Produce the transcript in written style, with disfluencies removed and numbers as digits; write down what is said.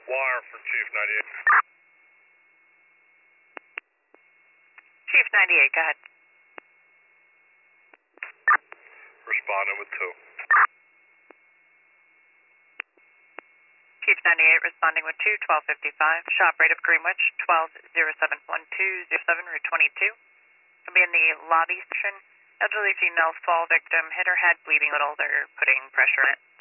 Wire for Chief 98. Chief 98, go ahead. Responding with 2. Chief 98 responding with 2, 1255. Shop rate of Greenwich, 12071207, Route 22. Will be in the lobby section. Elderly female fall victim, hit her head, bleeding a little. They're putting pressure in it.